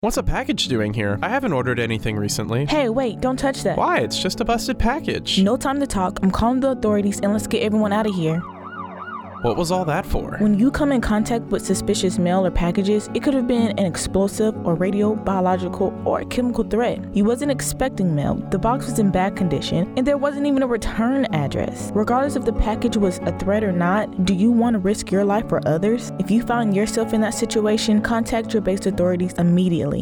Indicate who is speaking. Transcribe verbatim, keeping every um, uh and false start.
Speaker 1: What's a package doing here? I haven't ordered anything recently.
Speaker 2: Hey, wait, don't touch that.
Speaker 1: Why? It's just a busted package.
Speaker 2: No time to talk. I'm calling the authorities and let's get everyone out of here.
Speaker 1: What was all that for?
Speaker 2: When you come in contact with suspicious mail or packages, it could have been an explosive or radio, biological, or chemical threat. You wasn't expecting mail, the box was in bad condition, and there wasn't even a return address. Regardless if the package was a threat or not, do you want to risk your life or others? If you find yourself in that situation, contact your base authorities immediately.